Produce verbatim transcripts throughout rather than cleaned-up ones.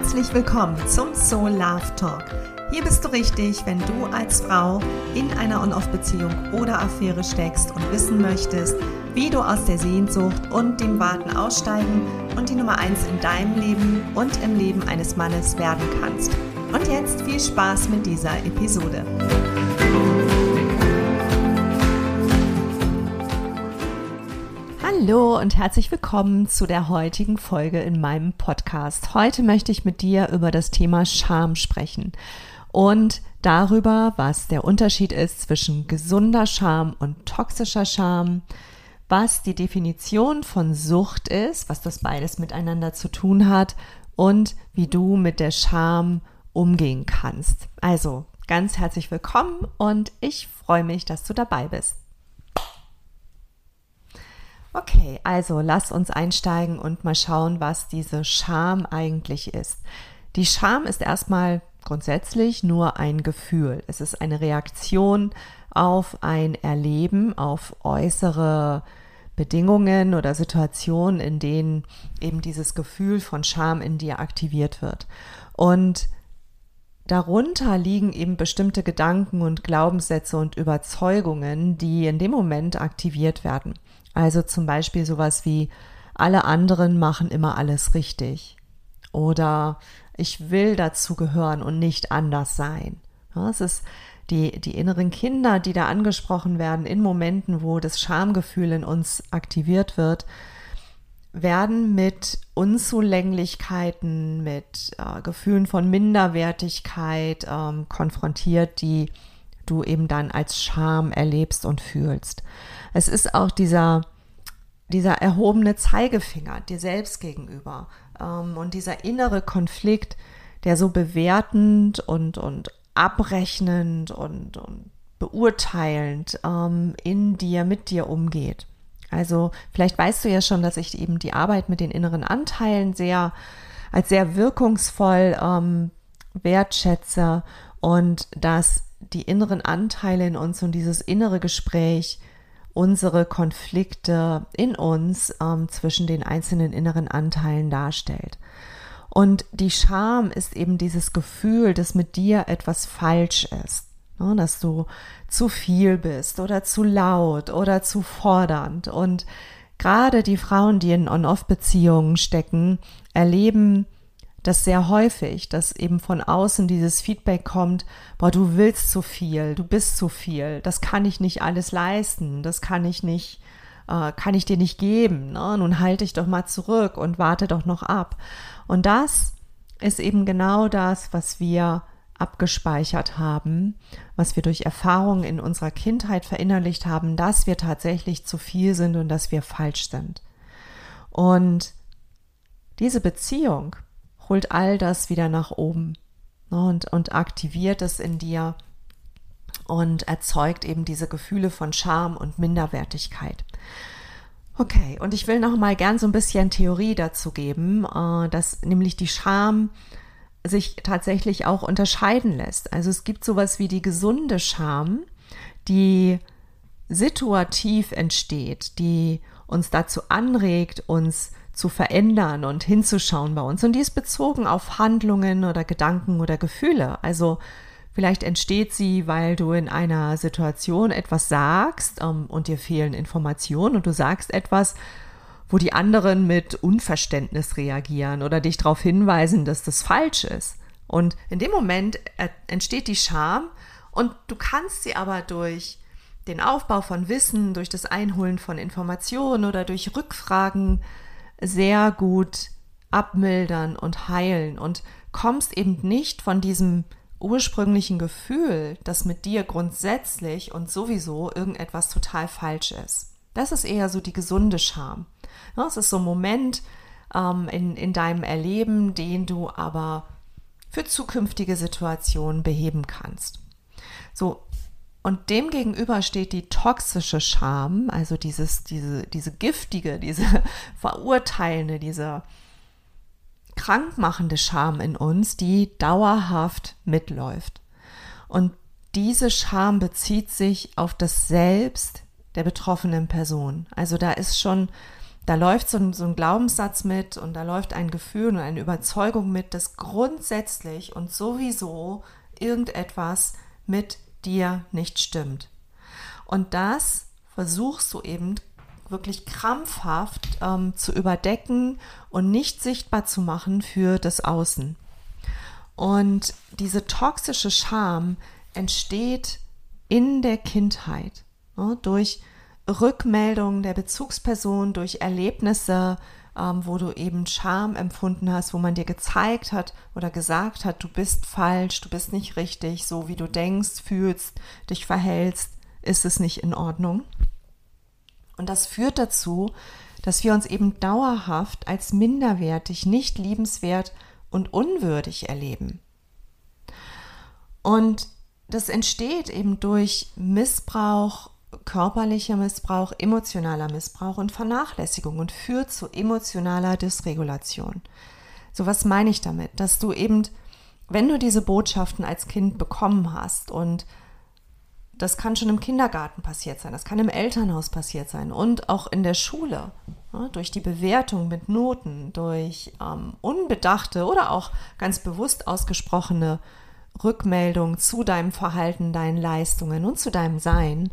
Herzlich willkommen zum Soul Love Talk. Hier bist du richtig, wenn du als Frau in einer On-Off-Beziehung oder Affäre steckst und wissen möchtest, wie du aus der Sehnsucht und dem Warten aussteigen und die Nummer eins in deinem Leben und im Leben eines Mannes werden kannst. Und jetzt viel Spaß mit dieser Episode. Hallo und herzlich willkommen zu der heutigen Folge in meinem Podcast. Heute möchte ich mit dir über das Thema Scham sprechen und darüber, was der Unterschied ist zwischen gesunder Scham und toxischer Scham, was die Definition von Sucht ist, was das beides miteinander zu tun hat und wie du mit der Scham umgehen kannst. Also ganz herzlich willkommen und ich freue mich, dass du dabei bist. Okay, also lass uns einsteigen und mal schauen, was diese Scham eigentlich ist. Die Scham ist erstmal grundsätzlich nur ein Gefühl. Es ist eine Reaktion auf ein Erleben, auf äußere Bedingungen oder Situationen, in denen eben dieses Gefühl von Scham in dir aktiviert wird. Und darunter liegen eben bestimmte Gedanken und Glaubenssätze und Überzeugungen, die in dem Moment aktiviert werden. Also zum Beispiel sowas wie, alle anderen machen immer alles richtig oder ich will dazugehören und nicht anders sein. Ja, es ist die, die inneren Kinder, die da angesprochen werden in Momenten, wo das Schamgefühl in uns aktiviert wird, werden mit Unzulänglichkeiten, mit äh, Gefühlen von Minderwertigkeit ähm, konfrontiert, die du eben dann als Scham erlebst und fühlst. Es ist auch dieser, dieser erhobene Zeigefinger dir selbst gegenüber ähm, und dieser innere Konflikt, der so bewertend und, und abrechnend und, und beurteilend ähm, in dir, mit dir umgeht. Also vielleicht weißt du ja schon, dass ich eben die Arbeit mit den inneren Anteilen sehr als sehr wirkungsvoll ähm, wertschätze und dass die inneren Anteile in uns und dieses innere Gespräch unsere Konflikte in uns ähm, zwischen den einzelnen inneren Anteilen darstellt. Und die Scham ist eben dieses Gefühl, dass mit dir etwas falsch ist, ne? Dass du zu viel bist oder zu laut oder zu fordernd. Und gerade die Frauen, die in On-Off-Beziehungen stecken, erleben das sehr häufig, dass eben von außen dieses Feedback kommt, boah, du willst zu viel, du bist zu viel, das kann ich nicht alles leisten, das kann ich nicht, äh, kann ich dir nicht geben, ne? Nun halte ich doch mal zurück und warte doch noch ab. Und das ist eben genau das, was wir abgespeichert haben, was wir durch Erfahrungen in unserer Kindheit verinnerlicht haben, dass wir tatsächlich zu viel sind und dass wir falsch sind. Und diese Beziehung holt all das wieder nach oben, ne, und, und aktiviert es in dir und erzeugt eben diese Gefühle von Scham und Minderwertigkeit. Okay, und ich will noch mal gern so ein bisschen Theorie dazu geben, äh, dass nämlich die Scham sich tatsächlich auch unterscheiden lässt. Also es gibt sowas wie die gesunde Scham, die situativ entsteht, die uns dazu anregt, uns zu verändern und hinzuschauen bei uns. Und die ist bezogen auf Handlungen oder Gedanken oder Gefühle. Also vielleicht entsteht sie, weil du in einer Situation etwas sagst ähm, und dir fehlen Informationen und du sagst etwas, wo die anderen mit Unverständnis reagieren oder dich darauf hinweisen, dass das falsch ist. Und in dem Moment äh, entsteht die Scham und du kannst sie aber durch den Aufbau von Wissen, durch das Einholen von Informationen oder durch Rückfragen sehr gut abmildern und heilen und kommst eben nicht von diesem ursprünglichen Gefühl, dass mit dir grundsätzlich und sowieso irgendetwas total falsch ist. Das ist eher so die gesunde Scham. Es ist so ein Moment ähm, in, in deinem Erleben, den du aber für zukünftige Situationen beheben kannst. So. Und dem gegenüber steht die toxische Scham, also dieses, diese, diese giftige, diese verurteilende, diese krankmachende Scham in uns, die dauerhaft mitläuft. Und diese Scham bezieht sich auf das Selbst der betroffenen Person. Also da ist schon da läuft so ein, so ein Glaubenssatz mit und da läuft ein Gefühl und eine Überzeugung mit, dass grundsätzlich und sowieso irgendetwas mit dir nicht stimmt. Und das versuchst du eben wirklich krampfhaft ähm, zu überdecken und nicht sichtbar zu machen für das Außen. Und diese toxische Scham entsteht in der Kindheit, ne, durch Rückmeldungen der Bezugsperson, durch Erlebnisse, ähm, wo du eben Scham empfunden hast, wo man dir gezeigt hat oder gesagt hat, du bist falsch, du bist nicht richtig, so wie du denkst, fühlst, dich verhältst, ist es nicht in Ordnung. Und das führt dazu, dass wir uns eben dauerhaft als minderwertig, nicht liebenswert und unwürdig erleben. Und das entsteht eben durch Missbrauch, körperlicher Missbrauch, emotionaler Missbrauch und Vernachlässigung und führt zu emotionaler Dysregulation. So, was meine ich damit? Dass du eben, wenn du diese Botschaften als Kind bekommen hast, und das kann schon im Kindergarten passiert sein, das kann im Elternhaus passiert sein und auch in der Schule, ja, durch die Bewertung mit Noten, durch ähm, unbedachte oder auch ganz bewusst ausgesprochene Rückmeldung zu deinem Verhalten, deinen Leistungen und zu deinem Sein,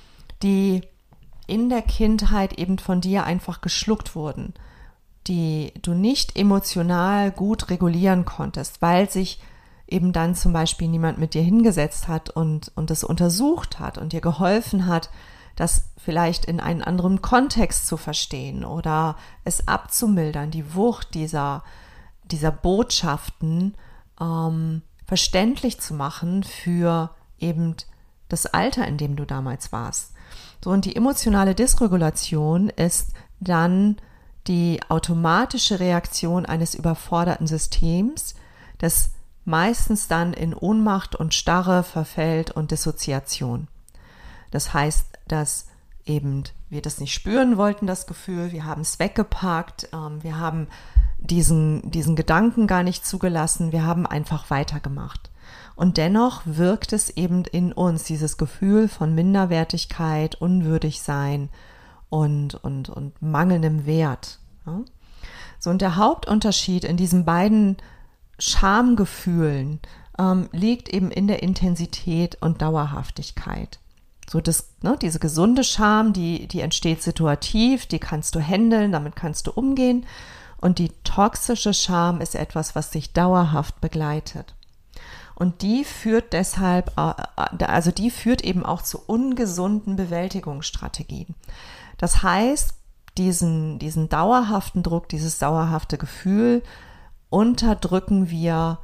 die in der Kindheit eben von dir einfach geschluckt wurden, die du nicht emotional gut regulieren konntest, weil sich eben dann zum Beispiel niemand mit dir hingesetzt hat und, und es untersucht hat und dir geholfen hat, das vielleicht in einen anderen Kontext zu verstehen oder es abzumildern, die Wucht dieser, dieser Botschaften ähm, verständlich zu machen für eben das Alter, in dem du damals warst. So, und die emotionale Dysregulation ist dann die automatische Reaktion eines überforderten Systems, das meistens dann in Ohnmacht und Starre verfällt und Dissoziation. Das heißt, dass eben wir das nicht spüren wollten, das Gefühl, wir haben es weggepackt, ähm, wir haben diesen, diesen Gedanken gar nicht zugelassen, wir haben einfach weitergemacht. Und dennoch wirkt es eben in uns, dieses Gefühl von Minderwertigkeit, Unwürdigsein und, und, und mangelndem Wert. Ja? So, und der Hauptunterschied in diesen beiden Schamgefühlen ähm, liegt eben in der Intensität und Dauerhaftigkeit. So, das, ne, diese gesunde Scham, die, die entsteht situativ, die kannst du handeln, damit kannst du umgehen. Und die toxische Scham ist etwas, was dich dauerhaft begleitet. Und die führt deshalb, also die führt eben auch zu ungesunden Bewältigungsstrategien. Das heißt, diesen, diesen dauerhaften Druck, dieses dauerhafte Gefühl unterdrücken wir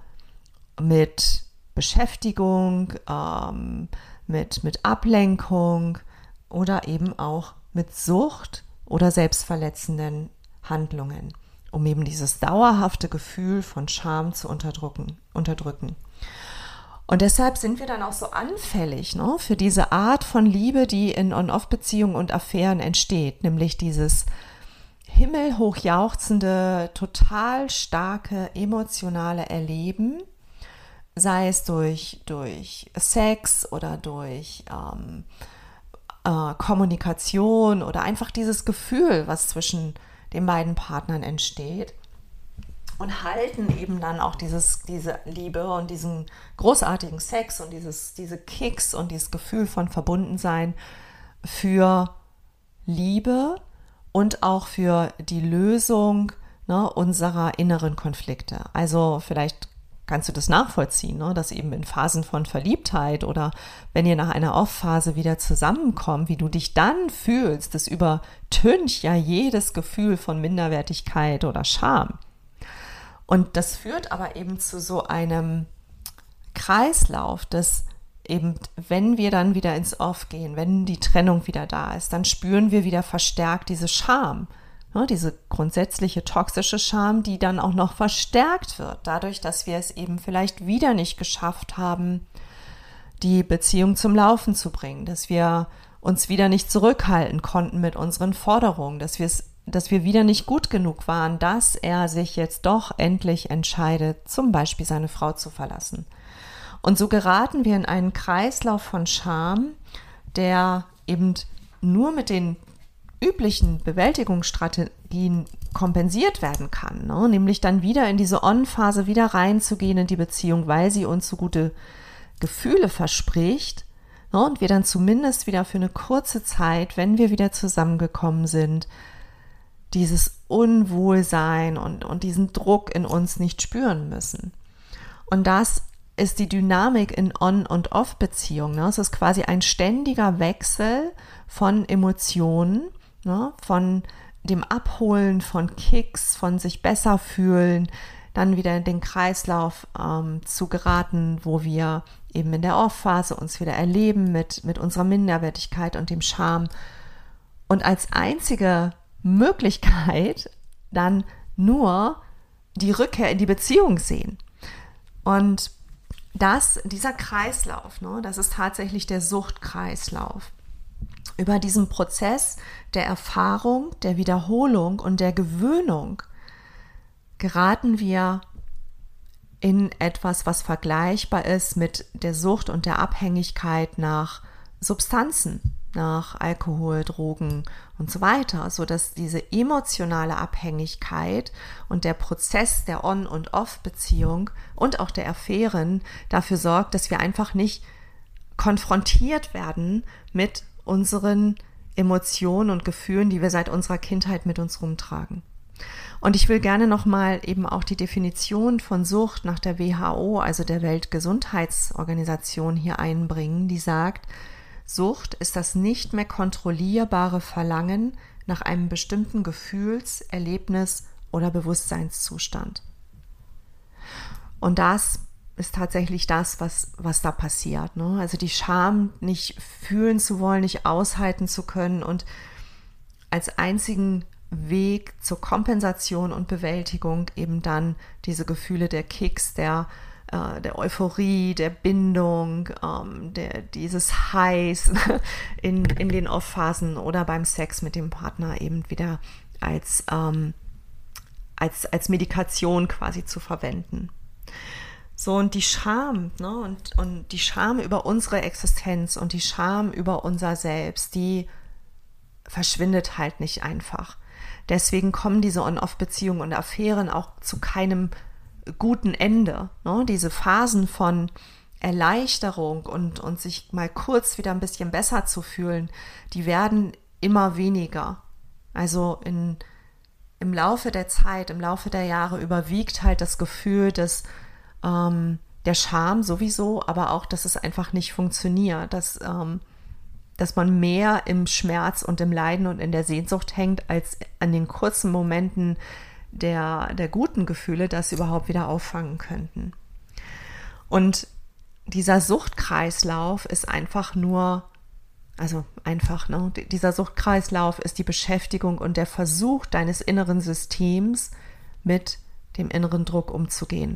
mit Beschäftigung, ähm, mit, mit Ablenkung oder eben auch mit Sucht oder selbstverletzenden Handlungen, um eben dieses dauerhafte Gefühl von Scham zu unterdrücken. unterdrücken. Und deshalb sind wir dann auch so anfällig, ne, für diese Art von Liebe, die in On-Off-Beziehungen und Affären entsteht, nämlich dieses himmelhochjauchzende, total starke emotionale Erleben, sei es durch, durch Sex oder durch ähm, äh, Kommunikation oder einfach dieses Gefühl, was zwischen den beiden Partnern entsteht, und halten eben dann auch dieses, diese Liebe und diesen großartigen Sex und dieses, diese Kicks und dieses Gefühl von Verbundensein für Liebe und auch für die Lösung, ne, unserer inneren Konflikte. Also vielleicht kannst du das nachvollziehen, ne, dass eben in Phasen von Verliebtheit oder wenn ihr nach einer Off-Phase wieder zusammenkommt, wie du dich dann fühlst, das übertönt ja jedes Gefühl von Minderwertigkeit oder Scham. Und das führt aber eben zu so einem Kreislauf, dass eben, wenn wir dann wieder ins Off gehen, wenn die Trennung wieder da ist, dann spüren wir wieder verstärkt diese Scham, ne, diese grundsätzliche toxische Scham, die dann auch noch verstärkt wird, dadurch, dass wir es eben vielleicht wieder nicht geschafft haben, die Beziehung zum Laufen zu bringen, dass wir uns wieder nicht zurückhalten konnten mit unseren Forderungen, dass wir es dass wir wieder nicht gut genug waren, dass er sich jetzt doch endlich entscheidet, zum Beispiel seine Frau zu verlassen. Und so geraten wir in einen Kreislauf von Scham, der eben nur mit den üblichen Bewältigungsstrategien kompensiert werden kann, ne? Nämlich dann wieder in diese On-Phase wieder reinzugehen in die Beziehung, weil sie uns so gute Gefühle verspricht, ne? Und wir dann zumindest wieder für eine kurze Zeit, wenn wir wieder zusammengekommen sind, dieses Unwohlsein und, und diesen Druck in uns nicht spüren müssen. Und das ist die Dynamik in On- und Off-Beziehungen. Ne? Es ist quasi ein ständiger Wechsel von Emotionen, ne? Von dem Abholen von Kicks, von sich besser fühlen, dann wieder in den Kreislauf ähm, zu geraten, wo wir eben in der Off-Phase uns wieder erleben mit, mit unserer Minderwertigkeit und dem Scham. Und als einzige Möglichkeit dann nur die Rückkehr in die Beziehung sehen. Und das, dieser Kreislauf, ne, das ist tatsächlich der Suchtkreislauf. Über diesen Prozess der Erfahrung, der Wiederholung und der Gewöhnung geraten wir in etwas, was vergleichbar ist mit der Sucht und der Abhängigkeit nach Substanzen, nach Alkohol, Drogen und so weiter, sodass diese emotionale Abhängigkeit und der Prozess der On- und Off-Beziehung und auch der Affären dafür sorgt, dass wir einfach nicht konfrontiert werden mit unseren Emotionen und Gefühlen, die wir seit unserer Kindheit mit uns rumtragen. Und ich will gerne nochmal eben auch die Definition von Sucht nach der W H O, also der Weltgesundheitsorganisation, hier einbringen, die sagt, Sucht ist das nicht mehr kontrollierbare Verlangen nach einem bestimmten Gefühls-, Erlebnis- oder Bewusstseinszustand. Und das ist tatsächlich das, was, was da passiert, ne? Also die Scham nicht fühlen zu wollen, nicht aushalten zu können und als einzigen Weg zur Kompensation und Bewältigung eben dann diese Gefühle der Kicks, der der Euphorie, der Bindung, ähm, der, dieses Highs in, in den Off-Phasen oder beim Sex mit dem Partner eben wieder als, ähm, als, als Medikation quasi zu verwenden. So, und die Scham, ne, und, und die Scham über unsere Existenz und die Scham über unser Selbst, die verschwindet halt nicht einfach. Deswegen kommen diese On-Off-Beziehungen und Affären auch zu keinem guten Ende, ne? Diese Phasen von Erleichterung und, und sich mal kurz wieder ein bisschen besser zu fühlen, die werden immer weniger. Also in, im Laufe der Zeit, im Laufe der Jahre überwiegt halt das Gefühl des, ähm, der Scham sowieso, aber auch, dass es einfach nicht funktioniert, dass, ähm, dass man mehr im Schmerz und im Leiden und in der Sehnsucht hängt, als an den kurzen Momenten Der, der guten Gefühle, das überhaupt wieder auffangen könnten. Und dieser Suchtkreislauf ist einfach nur, also einfach, ne, dieser Suchtkreislauf ist die Beschäftigung und der Versuch deines inneren Systems mit dem inneren Druck umzugehen.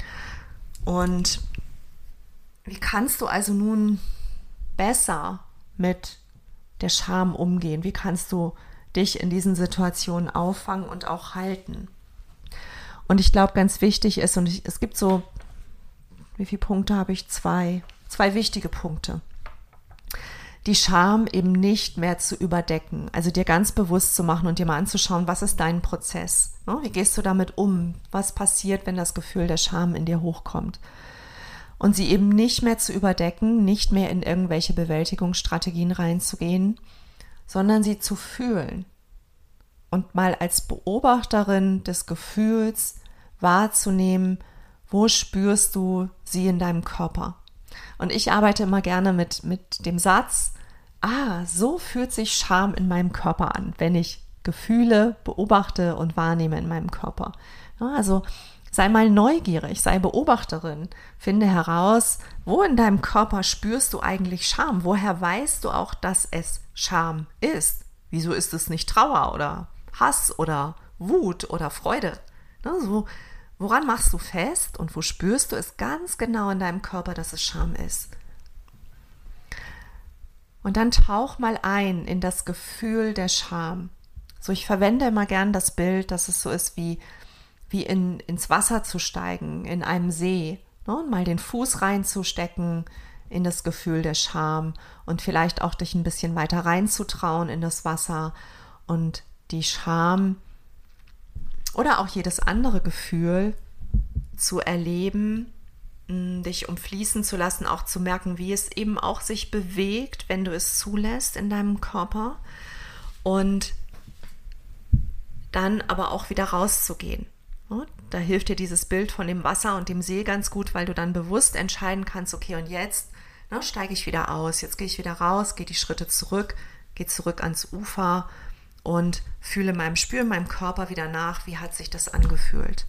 Und wie kannst du also nun besser mit der Scham umgehen? Wie kannst du dich in diesen Situationen auffangen und auch halten? Und ich glaube, ganz wichtig ist, und ich, es gibt so, wie viele Punkte habe ich? Zwei, zwei wichtige Punkte. Die Scham eben nicht mehr zu überdecken, also dir ganz bewusst zu machen und dir mal anzuschauen, was ist dein Prozess? Wie gehst du damit um? Was passiert, wenn das Gefühl der Scham in dir hochkommt? Und sie eben nicht mehr zu überdecken, nicht mehr in irgendwelche Bewältigungsstrategien reinzugehen, sondern sie zu fühlen und mal als Beobachterin des Gefühls wahrzunehmen, wo spürst du sie in deinem Körper. Und ich arbeite immer gerne mit, mit dem Satz, ah, so fühlt sich Scham in meinem Körper an, wenn ich Gefühle beobachte und wahrnehme in meinem Körper. Ja, also sei mal neugierig, sei Beobachterin, finde heraus, wo in deinem Körper spürst du eigentlich Scham? Woher weißt du auch, dass es Scham ist? Wieso ist es nicht Trauer oder Hass oder Wut oder Freude? Ne, so, woran machst du fest und wo spürst du es ganz genau in deinem Körper, dass es Scham ist? Und dann tauch mal ein in das Gefühl der Scham. So, ich verwende immer gern das Bild, dass es so ist wie wie in, ins Wasser zu steigen, in einem See, ne, und mal den Fuß reinzustecken in das Gefühl der Scham und vielleicht auch dich ein bisschen weiter reinzutrauen in das Wasser und die Scham oder auch jedes andere Gefühl zu erleben, dich umfließen zu lassen, auch zu merken, wie es eben auch sich bewegt, wenn du es zulässt in deinem Körper und dann aber auch wieder rauszugehen. Da hilft dir dieses Bild von dem Wasser und dem See ganz gut, weil du dann bewusst entscheiden kannst, okay, und jetzt ne, steige ich wieder aus, jetzt gehe ich wieder raus, gehe die Schritte zurück, gehe zurück ans Ufer und fühle meinem, spüre meinem Körper wieder nach, wie hat sich das angefühlt.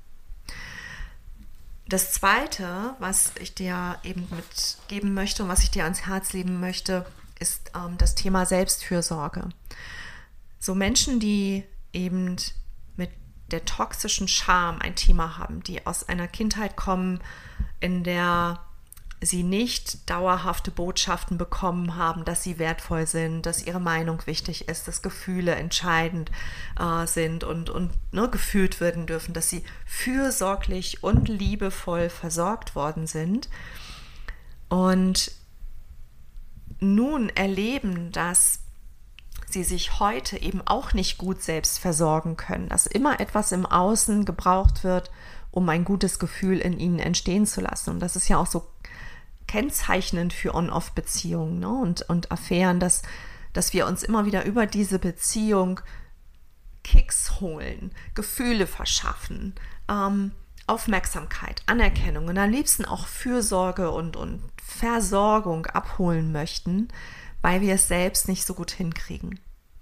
Das Zweite, was ich dir eben mitgeben möchte und was ich dir ans Herz legen möchte, ist ähm, das Thema Selbstfürsorge. So Menschen, die eben mit der toxischen Scham ein Thema haben, die aus einer Kindheit kommen, in der sie nicht dauerhafte Botschaften bekommen haben, dass sie wertvoll sind, dass ihre Meinung wichtig ist, dass Gefühle entscheidend äh, sind und, und ne, gefühlt werden dürfen, dass sie fürsorglich und liebevoll versorgt worden sind und nun erleben, dass sie sich heute eben auch nicht gut selbst versorgen können, dass immer etwas im Außen gebraucht wird, um ein gutes Gefühl in ihnen entstehen zu lassen. Und das ist ja auch so kennzeichnend für On-Off-Beziehungen, ne? und, und Affären, dass, dass wir uns immer wieder über diese Beziehung Kicks holen, Gefühle verschaffen, ähm, Aufmerksamkeit, Anerkennung und am liebsten auch Fürsorge und, und Versorgung abholen möchten, weil wir es selbst nicht so gut hinkriegen.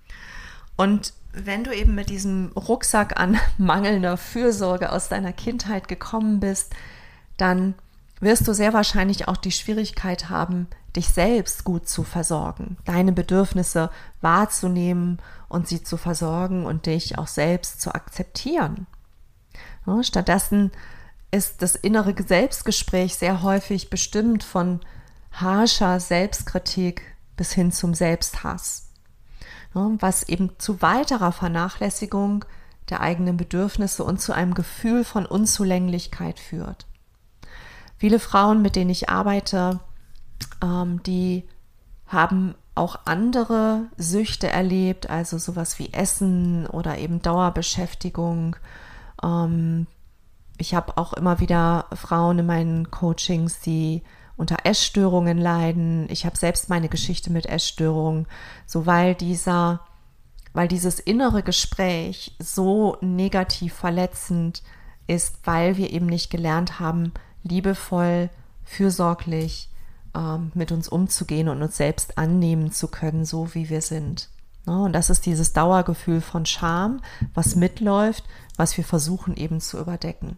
Und wenn du eben mit diesem Rucksack an mangelnder Fürsorge aus deiner Kindheit gekommen bist, dann wirst du sehr wahrscheinlich auch die Schwierigkeit haben, dich selbst gut zu versorgen, deine Bedürfnisse wahrzunehmen und sie zu versorgen und dich auch selbst zu akzeptieren. Ja, stattdessen ist das innere Selbstgespräch sehr häufig bestimmt von harscher Selbstkritik bis hin zum Selbsthass, ja, was eben zu weiterer Vernachlässigung der eigenen Bedürfnisse und zu einem Gefühl von Unzulänglichkeit führt. Viele Frauen, mit denen ich arbeite, ähm, die haben auch andere Süchte erlebt, also sowas wie Essen oder eben Dauerbeschäftigung. Ähm, ich habe auch immer wieder Frauen in meinen Coachings, die unter Essstörungen leiden. Ich habe selbst meine Geschichte mit Essstörungen, so weil dieser, weil dieses innere Gespräch so negativ verletzend ist, weil wir eben nicht gelernt haben, liebevoll, fürsorglich ähm, mit uns umzugehen und uns selbst annehmen zu können, so wie wir sind. Ja, und das ist dieses Dauergefühl von Scham, was mitläuft, was wir versuchen eben zu überdecken.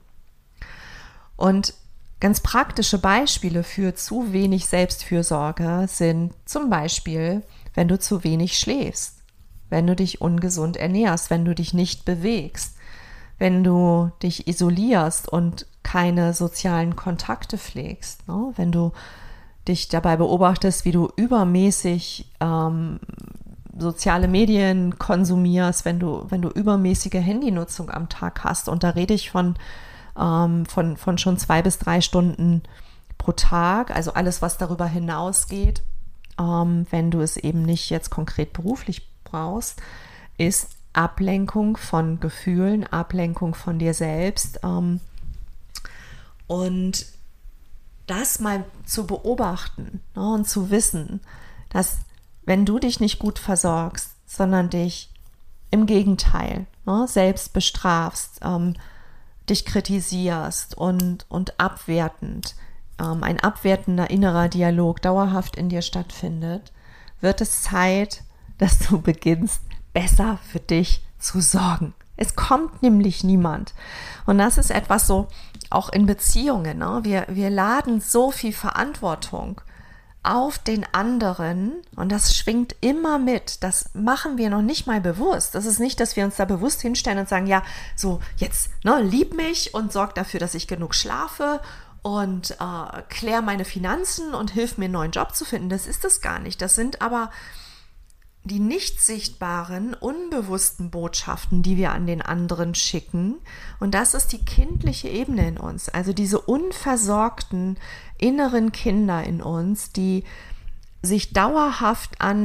Und ganz praktische Beispiele für zu wenig Selbstfürsorge sind zum Beispiel, wenn du zu wenig schläfst, wenn du dich ungesund ernährst, wenn du dich nicht bewegst, wenn du dich isolierst und keine sozialen Kontakte pflegst, ne? Wenn du dich dabei beobachtest, wie du übermäßig ähm, soziale Medien konsumierst, wenn du, wenn du übermäßige Handynutzung am Tag hast. Und da rede ich von, ähm, von, von schon zwei bis drei Stunden pro Tag, also alles, was darüber hinausgeht, ähm, wenn du es eben nicht jetzt konkret beruflich brauchst, ist Ablenkung von Gefühlen, Ablenkung von dir selbst, ähm, und das mal zu beobachten, ne, und zu wissen, dass wenn du dich nicht gut versorgst, sondern dich im Gegenteil ne, selbst bestrafst, ähm, dich kritisierst und, und abwertend, ähm, ein abwertender innerer Dialog dauerhaft in dir stattfindet, wird es Zeit, dass du beginnst, besser für dich zu sorgen. Es kommt nämlich niemand. Und das ist etwas so, auch in Beziehungen. Ne? Wir, wir laden so viel Verantwortung auf den anderen und das schwingt immer mit. Das machen wir noch nicht mal bewusst. Das ist nicht, dass wir uns da bewusst hinstellen und sagen, ja, so jetzt ne, lieb mich und sorg dafür, dass ich genug schlafe und äh, klär meine Finanzen und hilf mir, einen neuen Job zu finden. Das ist es gar nicht. Das sind aber die nicht sichtbaren, unbewussten Botschaften, die wir an den anderen schicken. Und das ist die kindliche Ebene in uns, also diese unversorgten inneren Kinder in uns, die sich dauerhaft an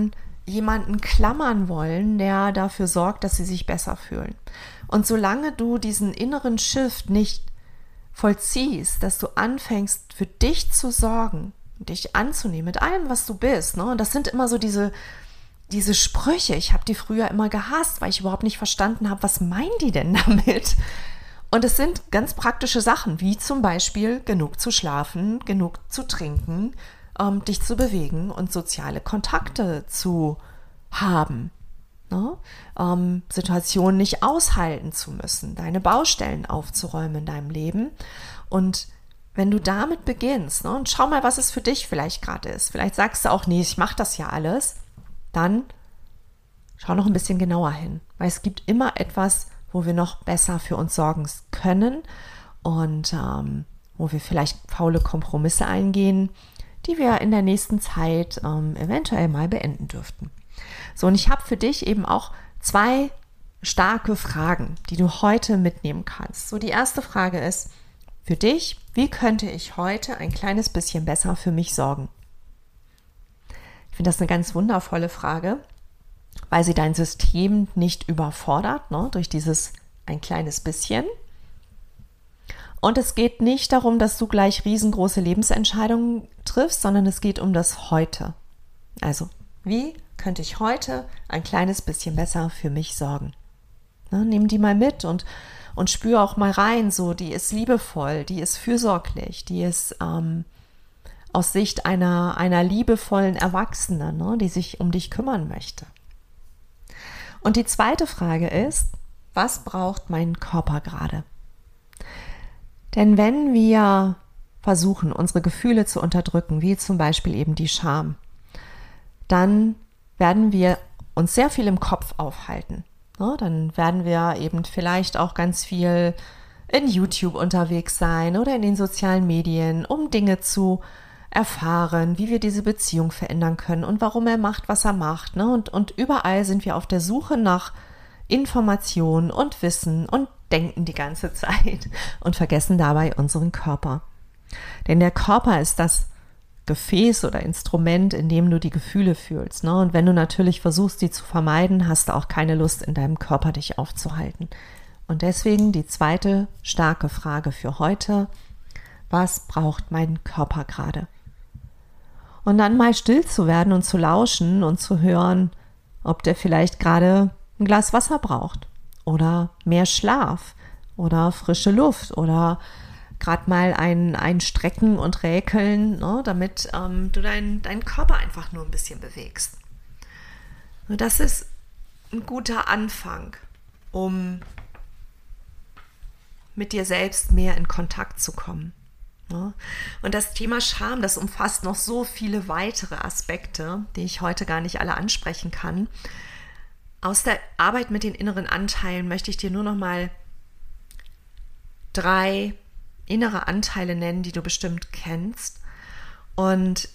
jemanden klammern wollen, der dafür sorgt, dass sie sich besser fühlen. Und solange du diesen inneren Shift nicht vollziehst, dass du anfängst, für dich zu sorgen, dich anzunehmen mit allem, was du bist, ne? Und das sind immer so diese, diese Sprüche. Ich habe die früher immer gehasst, weil ich überhaupt nicht verstanden habe, was meinen die denn damit? Und es sind ganz praktische Sachen, wie zum Beispiel genug zu schlafen, genug zu trinken, ähm, dich zu bewegen und soziale Kontakte zu haben. Ne? Ähm, Situationen nicht aushalten zu müssen, deine Baustellen aufzuräumen in deinem Leben. Und wenn du damit beginnst, ne, und schau mal, was es für dich vielleicht gerade ist. Vielleicht sagst du auch, nee, ich mache das ja alles. Dann schau noch ein bisschen genauer hin. Weil es gibt immer etwas, wo wir noch besser für uns sorgen können und ähm, wo wir vielleicht faule Kompromisse eingehen, die wir in der nächsten Zeit ähm, eventuell mal beenden dürften. So, und ich habe für dich eben auch zwei starke Fragen, die du heute mitnehmen kannst. So, die erste Frage ist für dich: Wie könnte ich heute ein kleines bisschen besser für mich sorgen? Ich finde das eine ganz wundervolle Frage, weil sie dein System nicht überfordert, ne, durch dieses ein kleines bisschen. Und es geht nicht darum, dass du gleich riesengroße Lebensentscheidungen triffst, sondern es geht um das Heute. Also, wie könnte ich heute ein kleines bisschen besser für mich sorgen? Ne, nimm die mal mit und, und spür auch mal rein, so, die ist liebevoll, die ist fürsorglich, die ist ähm, aus Sicht einer, einer liebevollen Erwachsenen, ne, die sich um dich kümmern möchte. Und die zweite Frage ist: Was braucht mein Körper gerade? Denn wenn wir versuchen, unsere Gefühle zu unterdrücken, wie zum Beispiel eben die Scham, dann werden wir uns sehr viel im Kopf aufhalten. Ne? Dann werden wir eben vielleicht auch ganz viel in YouTube unterwegs sein oder in den sozialen Medien, um Dinge zu erfahren, wie wir diese Beziehung verändern können und warum er macht, was er macht. Ne? Und, und überall sind wir auf der Suche nach Informationen und Wissen und denken die ganze Zeit und vergessen dabei unseren Körper. Denn der Körper ist das Gefäß oder Instrument, in dem du die Gefühle fühlst. Ne? Und wenn du natürlich versuchst, die zu vermeiden, hast du auch keine Lust, in deinem Körper dich aufzuhalten. Und deswegen die zweite starke Frage für heute: Was braucht mein Körper gerade? Und dann mal still zu werden und zu lauschen und zu hören, ob der vielleicht gerade ein Glas Wasser braucht oder mehr Schlaf oder frische Luft oder gerade mal ein, ein Strecken und Räkeln, ne, damit ähm, du deinen dein Körper einfach nur ein bisschen bewegst. Und das ist ein guter Anfang, um mit dir selbst mehr in Kontakt zu kommen. Ne? Und das Thema Scham, das umfasst noch so viele weitere Aspekte, die ich heute gar nicht alle ansprechen kann. Aus der Arbeit mit den inneren Anteilen möchte ich dir nur noch mal drei innere Anteile nennen, die du bestimmt kennst und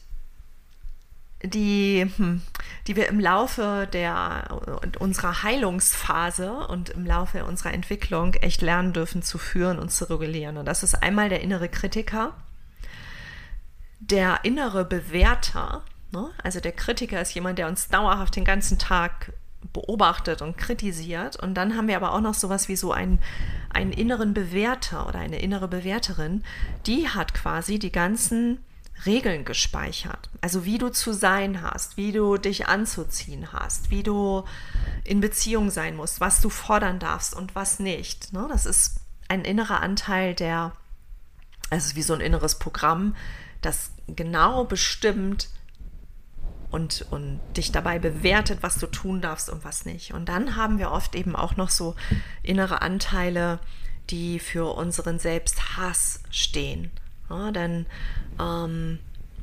die, die wir im Laufe der, unserer Heilungsphase und im Laufe unserer Entwicklung echt lernen dürfen zu führen und zu regulieren. Und das ist einmal der innere Kritiker, der innere Bewerter. Ne? Also der Kritiker ist jemand, der uns dauerhaft den ganzen Tag beobachtet und kritisiert. Und dann haben wir aber auch noch sowas wie so einen, einen inneren Bewerter oder eine innere Bewerterin, die hat quasi die ganzen Regeln gespeichert. Also wie du zu sein hast, wie du dich anzuziehen hast, wie du in Beziehung sein musst, was du fordern darfst und was nicht. Ne? Das ist ein innerer Anteil, der, also es ist wie so ein inneres Programm, das genau bestimmt und, und dich dabei bewertet, was du tun darfst und was nicht. Und dann haben wir oft eben auch noch so innere Anteile, die für unseren Selbsthass stehen. Ja, denn ähm,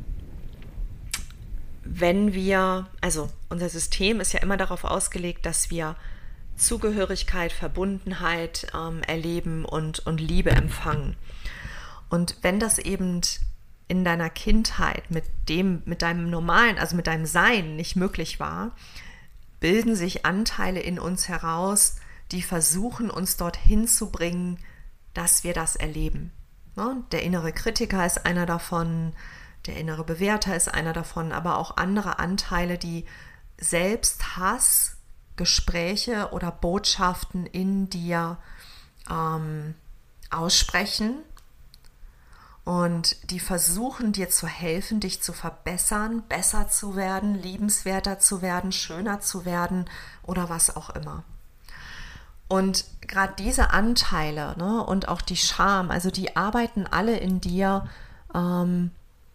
wenn wir, also unser System ist ja immer darauf ausgelegt, dass wir Zugehörigkeit, Verbundenheit ähm, erleben und, und Liebe empfangen. Und wenn das eben in deiner Kindheit mit dem, mit deinem normalen, also mit deinem Sein nicht möglich war, bilden sich Anteile in uns heraus, die versuchen, uns dorthin zu bringen, dass wir das erleben. Der innere Kritiker ist einer davon, der innere Bewerter ist einer davon, aber auch andere Anteile, die Selbsthassgespräche oder Botschaften in dir ähm, aussprechen und die versuchen dir zu helfen, dich zu verbessern, besser zu werden, liebenswerter zu werden, schöner zu werden oder was auch immer. Und gerade diese Anteile, ne, und auch die Scham, also die arbeiten alle in dir ähm,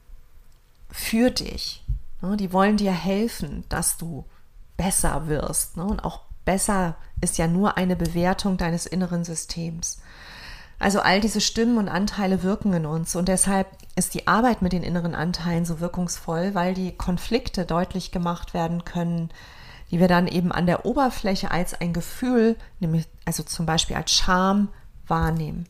für dich. Ne? Die wollen dir helfen, dass du besser wirst. Ne? Und auch besser ist ja nur eine Bewertung deines inneren Systems. Also all diese Stimmen und Anteile wirken in uns. Und deshalb ist die Arbeit mit den inneren Anteilen so wirkungsvoll, weil die Konflikte deutlich gemacht werden können, die wir dann eben an der Oberfläche als ein Gefühl, nämlich also zum Beispiel als Scham, wahrnehmen.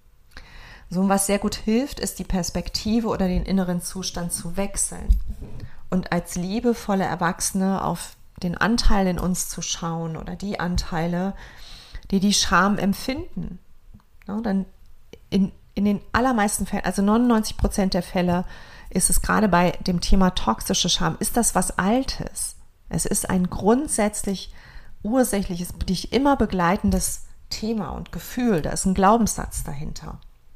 So, was sehr gut hilft, ist die Perspektive oder den inneren Zustand zu wechseln und als liebevolle Erwachsene auf den Anteil in uns zu schauen oder die Anteile, die die Scham empfinden. Ja, dann in, in den allermeisten Fällen, also neunundneunzig Prozent der Fälle, ist es gerade bei dem Thema toxische Scham, ist das was Altes. Es ist ein grundsätzlich ursächliches, dich immer begleitendes Thema und Gefühl. Da ist ein Glaubenssatz dahinter.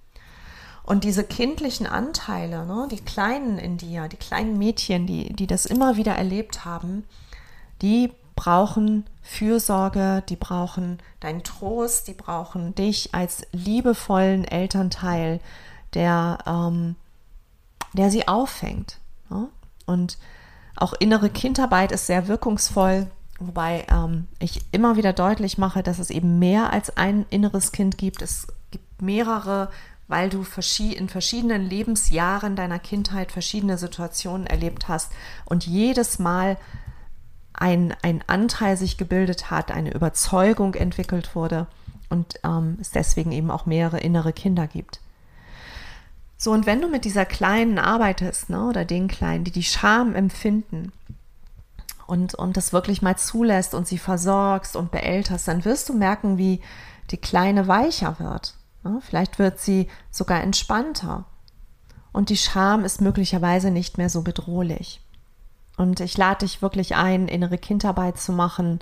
Und diese kindlichen Anteile, ne, die Kleinen in dir, die kleinen Mädchen, die, die das immer wieder erlebt haben, die brauchen Fürsorge, die brauchen deinen Trost, die brauchen dich als liebevollen Elternteil, der, ähm, der sie auffängt. Ne? Und auch innere Kindarbeit ist sehr wirkungsvoll, wobei ähm, ich immer wieder deutlich mache, dass es eben mehr als ein inneres Kind gibt. Es gibt mehrere, weil du in verschiedenen Lebensjahren deiner Kindheit verschiedene Situationen erlebt hast und jedes Mal ein, ein Anteil sich gebildet hat, eine Überzeugung entwickelt wurde und ähm, es deswegen eben auch mehrere innere Kinder gibt. So, und wenn du mit dieser Kleinen arbeitest, ne, oder den Kleinen, die die Scham empfinden und, und das wirklich mal zulässt und sie versorgst und beälterst, dann wirst du merken, wie die Kleine weicher wird. Ne? Vielleicht wird sie sogar entspannter und die Scham ist möglicherweise nicht mehr so bedrohlich. Und ich lade dich wirklich ein, innere Kindarbeit zu machen.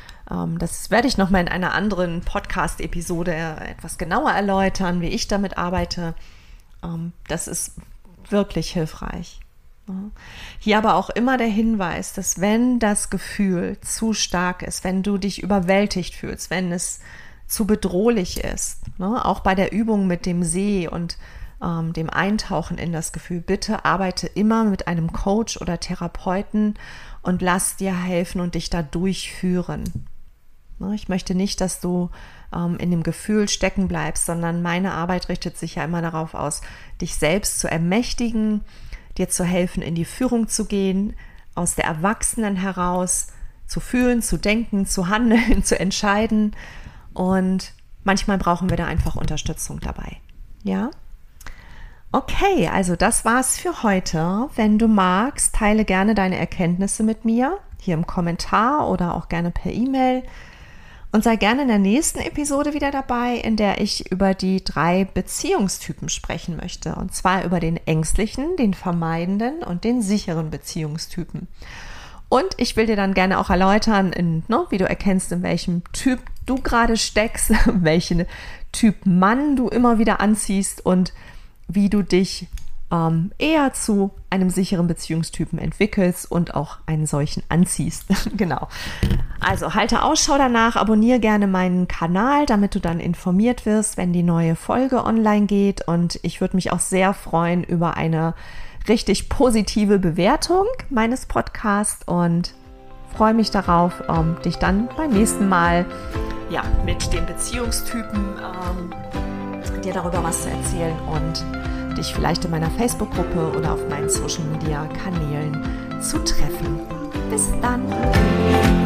Das werde ich nochmal in einer anderen Podcast-Episode etwas genauer erläutern, wie ich damit arbeite. Das ist wirklich hilfreich. Hier aber auch immer der Hinweis, dass wenn das Gefühl zu stark ist, wenn du dich überwältigt fühlst, wenn es zu bedrohlich ist, auch bei der Übung mit dem See und ähm, dem Eintauchen in das Gefühl, bitte arbeite immer mit einem Coach oder Therapeuten und lass dir helfen und dich da durchführen. Ich möchte nicht, dass du ähm, in dem Gefühl stecken bleibst, sondern meine Arbeit richtet sich ja immer darauf aus, dich selbst zu ermächtigen, dir zu helfen, in die Führung zu gehen, aus der Erwachsenen heraus zu fühlen, zu denken, zu handeln, zu entscheiden. Und manchmal brauchen wir da einfach Unterstützung dabei. Ja? Okay, also das war's für heute. Wenn du magst, teile gerne deine Erkenntnisse mit mir, hier im Kommentar oder auch gerne per E-Mail. Und sei gerne in der nächsten Episode wieder dabei, in der ich über die drei Beziehungstypen sprechen möchte. Und zwar über den ängstlichen, den vermeidenden und den sicheren Beziehungstypen. Und ich will dir dann gerne auch erläutern, in, ne, wie du erkennst, in welchem Typ du gerade steckst, welchen Typ Mann du immer wieder anziehst und wie du dich ähm, eher zu einem sicheren Beziehungstypen entwickelst und auch einen solchen anziehst. Genau. Also halte Ausschau danach, abonniere gerne meinen Kanal, damit du dann informiert wirst, wenn die neue Folge online geht. Und ich würde mich auch sehr freuen über eine richtig positive Bewertung meines Podcasts und freue mich darauf, ähm, dich dann beim nächsten Mal ja, mit den Beziehungstypen ähm, dir darüber was zu erzählen und dich vielleicht in meiner Facebook-Gruppe oder auf meinen Social-Media-Kanälen zu treffen. Bis dann!